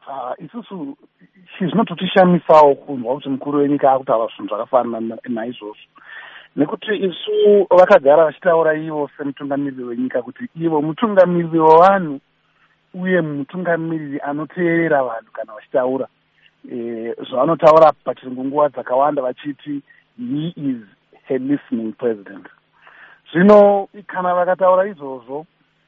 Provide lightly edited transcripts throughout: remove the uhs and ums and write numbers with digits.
isusu chizvinototishamisawo kunzwa kuti mukuru wenyika akutaura zvinhu zvakafanana naizvozvo, nekuti isu vakagara vachitaura ivo semutungamiriri wenyika kuti ivo mutungamiriri wevanhu uye mutungamiriri anoteerera vanhu kana vachitaura. Zvavanotaura pachirungu nguva dzakawanda vachiti he is a listening president. Zvino kana vakataura izvozvo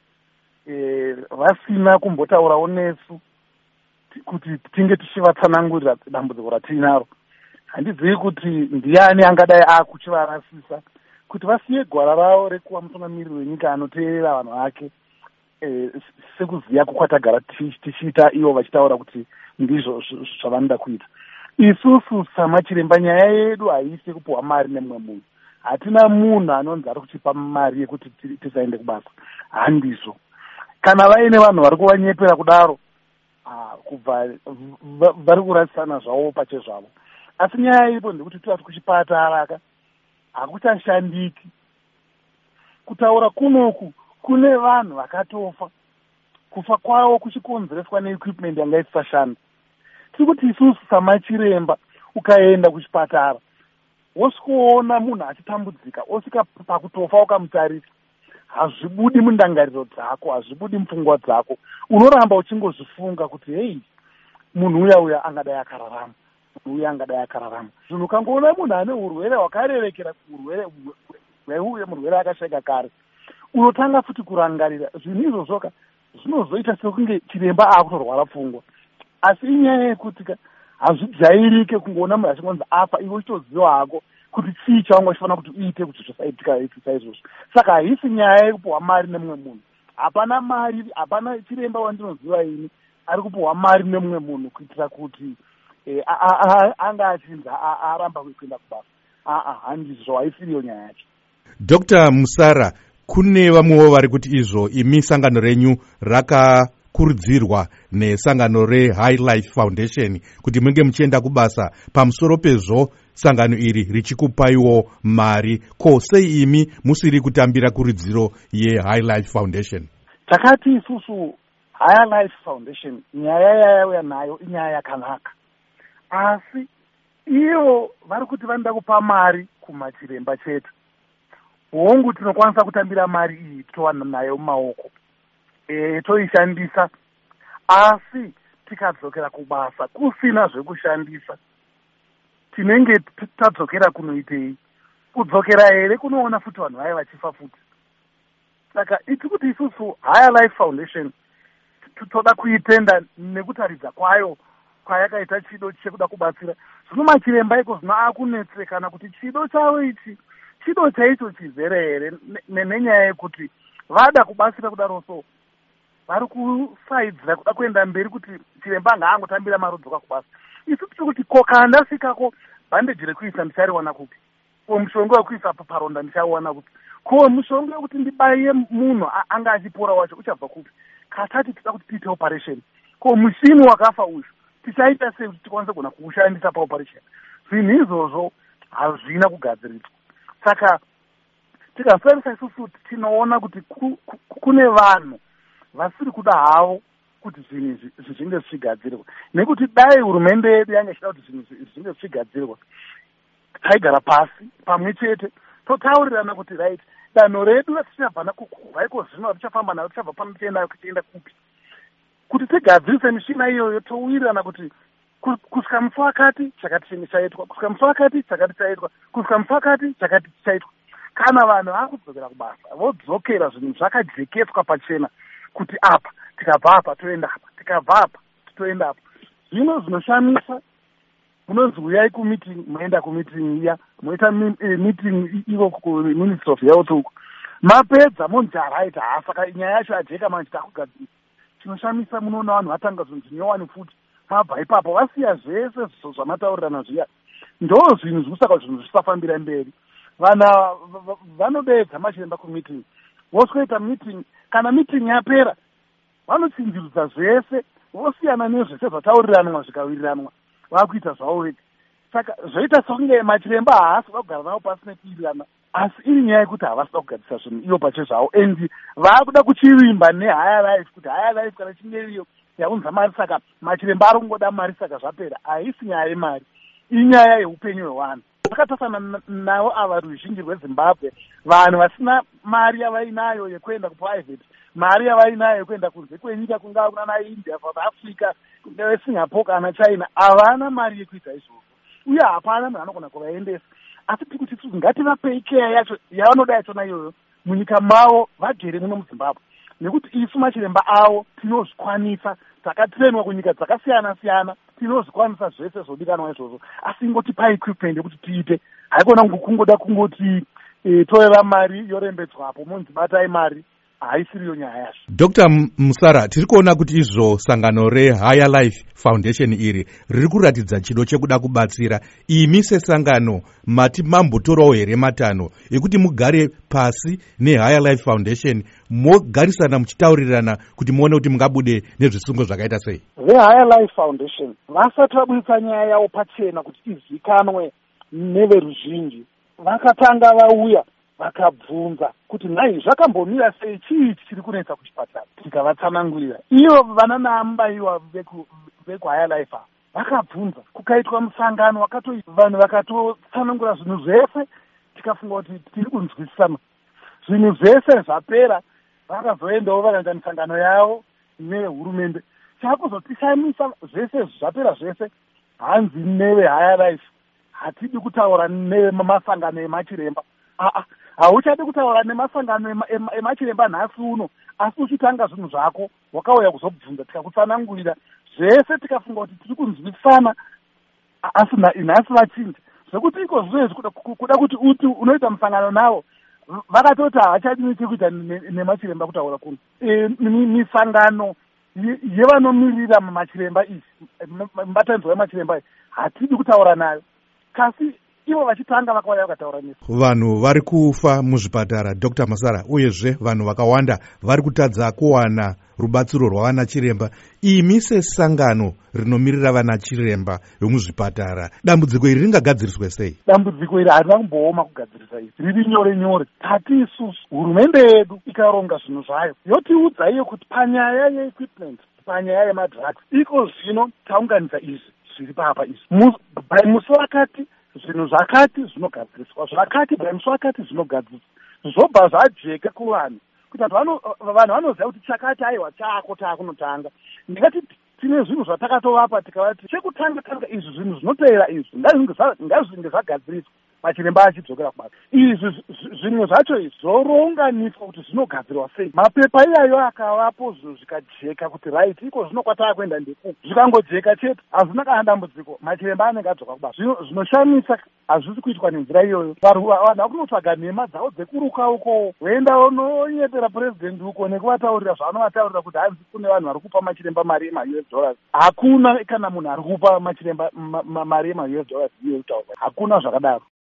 vasina kumbotaurawo nesu kuti tinge tichivatsanangurira dambudziko ratinaro, handizivi kuti ndiani angadai akuchivarasisa kuti vasiye gwara ravo rekuva mutungamiriri wenyika anoteerera vanhu vake, sekuziya kukwatagara tichiita ivo vachitaura kuti ndizvo zvavanoda kuita. Isusu samachiremba nyaya yedu haisi kupiwa mari nemumwe munhu. Hatina munhu anonzi ari kuchipa mari yekuti tisaende kubasa, handizvo. Kana vaine vanhu vari kuvanyepera kudaro, kubva vari kurasisana zvavo pachezvavo. Asi nyaya iripo ndekuti toti kuchipatara hakuchashandiki. Kutaura kunoku kune vanhu vakatofa, kufa kwavo kuchikonzereswa neequipment yanga isashanda. Tiri kuti isusu samachiremba ukaenda kuchipatara wosikuona munhu achitambudzika osvika pakutofa ukamutarisa, hazvibudi mundangariro dzako, hazvibudi mupfungwa dzako, unoramba uchingozvifunga kuti hei, munhu uya angadai akararama, munhu uya angadai akararama. Zvino ukangoona munhu ane urwere hwakarerekera urwere hweuye murwere akasheka kare, unotanga futi kurangarira zvinhu izvozvoka zvinozoita sekunge chiremba akutorwara pfungwa. Asi inyaya yekuti hazvijairike kungoona munhu achingonzi afa iwe uchitoziva hako kuti chii chaunga uchifanira kuti uite kuti zvisaitika izvozvo. Saka haisi nyaya yekupiwa mari nemumwe munhu. Hapana mari, hapana chiremba wandinoziva ini ari kupiwa mari nemumwe munhu kuitira kuti anga achinza aramba kuenda kubasa. Handizvo, haisiriyo nyaya yacho. Dr. Musara, kune vamwewo vari kuti izvo imi sangano renyu rakakurudzirwa nesangano reHigh Life Foundation kuti munge muchienda kubasa, pamusoro pezvo sangano iri richikupaiwo mari, ko sei imi musiri kutambira kurudziro yeHigh Life Foundation? Takati isusu High Life Foundation nyaya yayauya nayo inyaya yakanaka, asi ivo vari kuti vanoda kupa mari kumachiremba chete. Hongu tinokwanisa kutambira mari iyi towana nayo mumaoko, toishandisa, asi tikadzokera kubasa kusina zvekushandisa, tinenge tadzokera kunoitei? Kudzokera here kunoona futi vanhu vaya vachifa futi. Saka iti kuti isusu High Life Foundation toda kuitenda nekutaridza kwayo kwayakaita chido chekuda kubatsira. Zvino machiremba iko zvino akunetsekana kuti chido chavo ichi chido chaicho chizere here, nenyaya yekuti vada kubatsira kudaro so vari kusaidzira kuda kuenda mberi kuti chiremba ngaangotambira marodzoka kubasa. Isu tiri kuti ko kana ndasvikako bhandeji rekuisa ndichariwana kupi, ko mushonga wekuisa paronda ndichauwana kupi, ko mushonga wekuti ndibaiye munhu anga achipora wacho uchabva kupi, katati tida kuti tiite operation, ko mushini wakafa uyu tichaita sei kuti tikwanise kugona kuushandisa paoperation? Zvinhu izvozvo hazvina kugadziriswa. Saka tikafarisa isusu tinoona kuti kune vanhu vasiri kuda havo kuti zvinhu zvinge zvichigadzirwa, nekuti dai hurumende yedu yange ichida kuti zvinhu zvinge zvichigadzirwa, taigara pasi pamwe chete totaurirana kuti right, danho redu ratichabva haiko zvino ratichafamba nayo, tichabva pano tiendayo tichienda kupi, kuti tigadzirise mishina iyoyo, touwirirana kuti kusvika musi wakati chakati chaitwa, kusvika musi wakati chakati chaitwa, kusvika musi wakati chakati chaitwa. Kana vanhu vakudzokera kubasa vodzokera zvinhu zvakajeketswa pachena kuti apa tikabva apa toenda apa, tikabva apa toenda apa. Zvino zvinoshamisa, munonzi uyai kumeeting, moenda kumeeting iya, moita meeting ivo kuMinistry of Health uko, mapedza monzi right, saka nyaya yacho yajeka manje takugadzira. Chinoshamisa munoona vanhu vatanga zvinhu zvinyowani futi, mabva ipapo vasiya zvese zvamataurirana zviya, ndo zvinhu zvikusaka zvinhu zvisafambira mberi. Vana vanobedza machiremba kumeeting, vosweta meeting, kana meeting yapera vanotsinzirudza zvese, vosiyana nezvese zvataurirana zvikawiriranwa, vakuita zvavo vega. Saka zvoita sekunge machiremba haasi kuda kugara navo pasi nekuwirirana, asi iri nyaya yekuti havasi kuda kugadzisa zvinhu ivo pachezvavo, and vaakuda kuchivimba neHigher Life kuti Higher Life kana chinge iriyo yaunza mari, saka machiremba ari kungoda mari, saka zvapera. Haisi nyaya yemari, inyaya yeupenyu hwevanhu. Zvakatasana navo ava ruzhinji rweZimbabwe, vanhu vasina mari yavainayo yekuenda kuprivate, mari yavainayo yekuenda kunze kwenyika, kungava kunana India, South Africa, kungava Singapore kana China, havana mari yekuita izvozvo, uye hapana munhu anogona kuvaendesa. Asi tiri kuti ngativapei keya yacho yavanoda yachona iyoyo munyika mavo, vagere muno muZimbabwe, nekuti isu machiremba avo tinozvikwanisa, takatrenwa kunyika dzakasiyana-siyana, tinozvikwanisa zvese zvodikanwa izvozvo, asi ingotipa equipment yekuti tiite. Haikona kungoda kungoti toreva mari yorembedzwapo, munzi batai mari, haisiriyo nyaya yazvo. Dr. Musara, tiri kuona kuti izvo sangano reHigher Life Foundation iri riri kuratidza chido chekuda kubatsira. Imi sesangano mati mambotorawo here matanho ekuti mugare pasi neHigher Life Foundation mogarisana muchitaurirana kuti muone kuti mungabude nezvisungo zvakaita sei? VeHigher Life Foundation vasati vabudisa nyaya yavo pachena kuti izivikanwe neveruzhinji, vakatanga vauya vakabvunza kuti nhai zvakambomira sei, chii chiri kunetsa kuchipatara, tikavatsanangurira. Ivo vana naambaiwa vekuHigher Life vakabvunza, kukaitwa musangano vanhu vakatotsanangura zvinhu zvese, tikafunga kuti tiri kunzwisisana. Zvinhu zvese zvapera, vakazoendawo vakaita misangano yavo nehurumende. Chakuzotishamisa zvese zvapera zvese, hanzi neveHigher Life hatidi kutaura nemasangano emachiremba. Hauchadi kutaura nemasangano emachiremba nhasi uno, asi uchitanga zvinhu zvako, wakauya kuzobvunza, tikakutsanangurira zvese, tikafunga kuti tiri kunzwisana, asi nhasi vachinja zvekuti iko zvezvi kuda kuti uti unoita musangano navo, vakatoti hachadi nechekuita nemachiremba kutaura kuno. Misangano yevanomirira machiremba izvi, mubatanidzwa wemachiremba izvi, hatidi kutaura nayo, kasi ivo vachitanga vakauya vakataura nesu. Vanhu vari kufa muzvipatara, Dr. Musara, uyezve vanhu vakawanda vari kutadza kuwana rubatsiro rwavana chiremba. Imi sesangano rinomirira vana chiremba vemuzvipatara, dambudziko iri ringagadziriswe sei? Dambudziko iri harina kumbooma kugadzirisa izvi, riri nyore nyore. Tati isusu hurumende yedu ikaronga zvinhu zvayo yotiudza iyo kuti panyaya yeequipment, panyaya yemadrugs, iko zvino taunganidza izvi zviri papa izvi, musi wakati zvinhu zvakati zvinogadziriswa, zvakati musi wakati zvinogadziriswa, zvobva zvajeka kuvanhu kuti vanhu vanoziva kuti chakati aiwa chako taakunotanga. Ndingati tine zvinhu zvatakatovapa tikavati chekutanga izvi zvinhu zvinoteera izvi ngazvinge zvagadziriswa, machiremba achidzokera kubasa. Izvi zvinhu zvacho izvi zvoronganiswa kuti zvinogadzirwa sei. Mapepa iyayo akavapo zvinhu zvikajeka kuti right iko zvino kwatava kuenda ndekuku, zvikangojeka chete hazvina kana dambudziko, machiremba anenge adzoka kubasa. Zvinoshamisa hazvisi kuitwa nenzira iyoyo. Vanhu vakunotsvaga nhema dzavo dzekuruka uko, voenda unonyepera purezidendi uko nekuvataurira zvaanovatauririra kuti hanzi kune vanhu vari kupa machiremba mari yema-US dollars. Hakuna kana munhu ari kupa machiremba mari yema-US dollars iyoyo, hakuna zvakadaro.